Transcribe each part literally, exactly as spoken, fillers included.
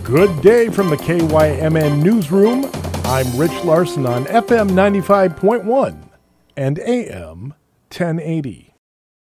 Good day from the K Y M N Newsroom. I'm Rich Larson on F M ninety-five point one and A M ten eighty.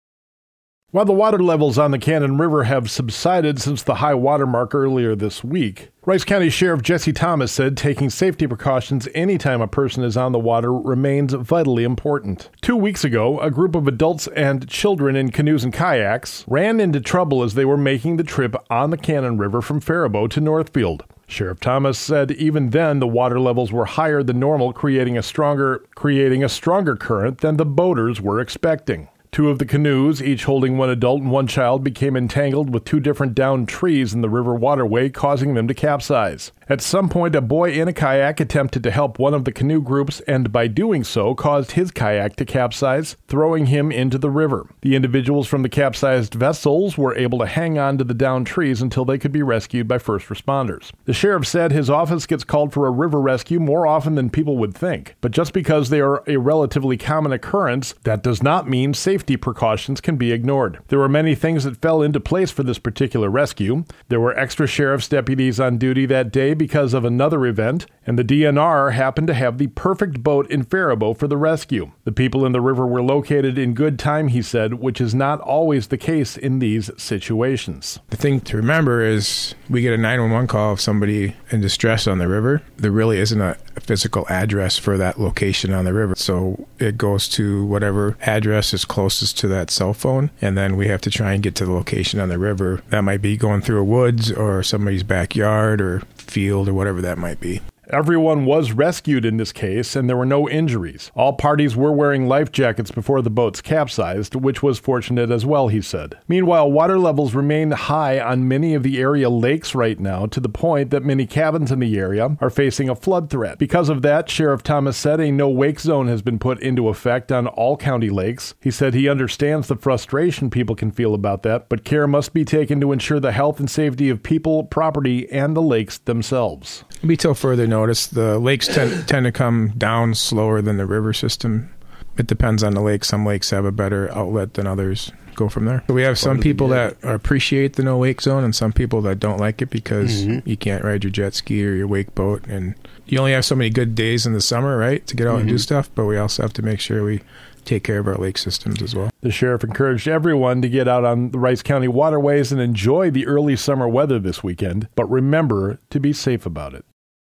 While the water levels on the Cannon River have subsided since the high water mark earlier this week, Rice County Sheriff Jesse Thomas said taking safety precautions anytime a person is on the water remains vitally important. Two weeks ago, a group of adults and children in canoes and kayaks ran into trouble as they were making the trip on the Cannon River from Faribault to Northfield. Sheriff Thomas said even then the water levels were higher than normal, creating a stronger creating a stronger current than the boaters were expecting. Two of the canoes, each holding one adult and one child, became entangled with two different downed trees in the river waterway, causing them to capsize. At some point, a boy in a kayak attempted to help one of the canoe groups and by doing so caused his kayak to capsize, throwing him into the river. The individuals from the capsized vessels were able to hang on to the downed trees until they could be rescued by first responders. The sheriff said his office gets called for a river rescue more often than people would think, but just because they are a relatively common occurrence, that does not mean safety precautions can be ignored. There were many things that fell into place for this particular rescue. There were extra sheriff's deputies on duty that day because of another event, and the D N R happened to have the perfect boat in Faribault for the rescue. The people in the river were located in good time, he said, which is not always the case in these situations. The thing to remember is we get a nine one one call of somebody in distress on the river. There really isn't a physical address for that location on the river, so it goes to whatever address is closest to that cell phone, and then we have to try and get to the location on the river. That might be going through a woods or somebody's backyard or field or whatever that might be. Everyone was rescued in this case, and there were no injuries. All parties were wearing life jackets before the boats capsized, which was fortunate as well, he said. Meanwhile, water levels remain high on many of the area lakes right now, to the point that many cabins in the area are facing a flood threat. Because of that, Sheriff Thomas said a no-wake zone has been put into effect on all county lakes. He said he understands the frustration people can feel about that, but care must be taken to ensure the health and safety of people, property, and the lakes themselves. It'll be till further notice. The lakes tend, tend to come down slower than the river system. It depends on the lake. Some lakes have a better outlet than others. Go from there. So we have some people that appreciate the no-wake zone and some people that don't like it because mm-hmm. you can't ride your jet ski or your wake boat. And you only have so many good days in the summer, right, to get out mm-hmm. and do stuff. But we also have to make sure we take care of our lake systems as well. The sheriff encouraged everyone to get out on the Rice County waterways and enjoy the early summer weather this weekend, but remember to be safe about it.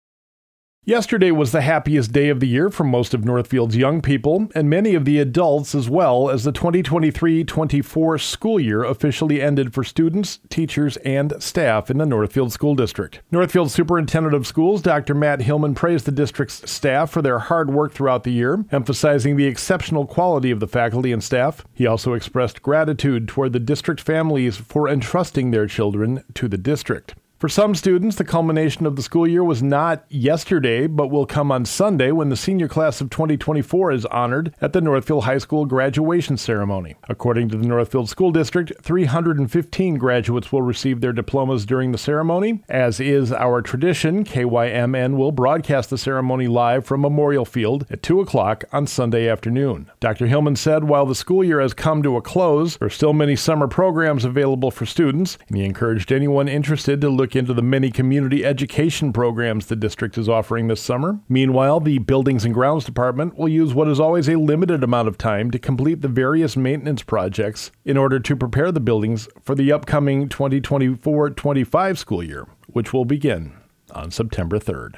Yesterday was the happiest day of the year for most of Northfield's young people and many of the adults as well, as the twenty twenty-three twenty-four school year officially ended for students, teachers, and staff in the Northfield School District. Northfield Superintendent of Schools, Doctor Matt Hillman, praised the district's staff for their hard work throughout the year, emphasizing the exceptional quality of the faculty and staff. He also expressed gratitude toward the district families for entrusting their children to the district. For some students, the culmination of the school year was not yesterday, but will come on Sunday when the senior class of twenty twenty-four is honored at the Northfield High School graduation ceremony. According to the Northfield School District, three hundred fifteen graduates will receive their diplomas during the ceremony. As is our tradition, K Y M N will broadcast the ceremony live from Memorial Field at two o'clock on Sunday afternoon. Doctor Hillman said while the school year has come to a close, there are still many summer programs available for students, and he encouraged anyone interested to look into the many community education programs the district is offering this summer. Meanwhile, the Buildings and Grounds Department will use what is always a limited amount of time to complete the various maintenance projects in order to prepare the buildings for the upcoming twenty twenty-four twenty-five school year, which will begin on September third.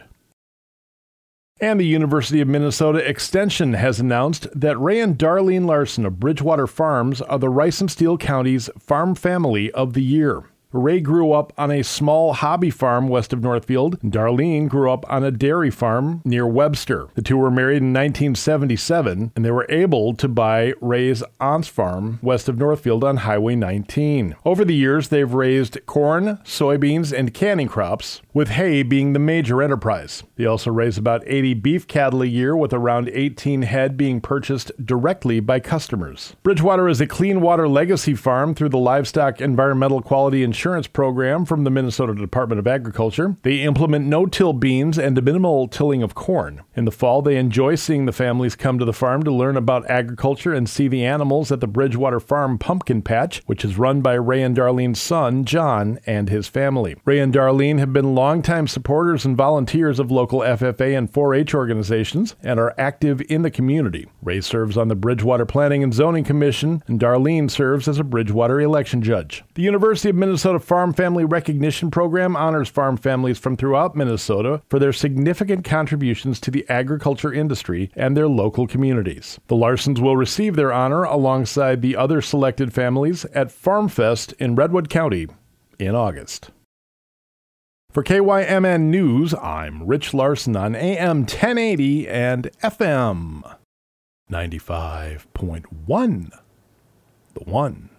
And the University of Minnesota Extension has announced that Ray and Darlene Larson of Bridgewater Farms are the Rice and Steele County's Farm Family of the Year. Ray grew up on a small hobby farm west of Northfield. Darlene grew up on a dairy farm near Webster. The two were married in nineteen seventy-seven, and they were able to buy Ray's aunt's farm west of Northfield on Highway nineteen. Over the years, they've raised corn, soybeans, and canning crops, with hay being the major enterprise. They also raise about eighty beef cattle a year, with around eighteen head being purchased directly by customers. Bridgewater is a clean water legacy farm through the Livestock Environmental Quality and insurance program from the Minnesota Department of Agriculture. They implement no-till beans and minimal tilling of corn. In the fall, they enjoy seeing the families come to the farm to learn about agriculture and see the animals at the Bridgewater Farm Pumpkin Patch, which is run by Ray and Darlene's son, John, and his family. Ray and Darlene have been longtime supporters and volunteers of local F F A and four H organizations and are active in the community. Ray serves on the Bridgewater Planning and Zoning Commission, and Darlene serves as a Bridgewater election judge. The University of Minnesota Farm Family Recognition Program honors farm families from throughout Minnesota for their significant contributions to the agriculture industry and their local communities. The Larsons will receive their honor alongside the other selected families at Farm Fest in Redwood County in August. For K Y M N News, I'm Rich Larson on A M ten eighty and F M ninety-five point one. The One.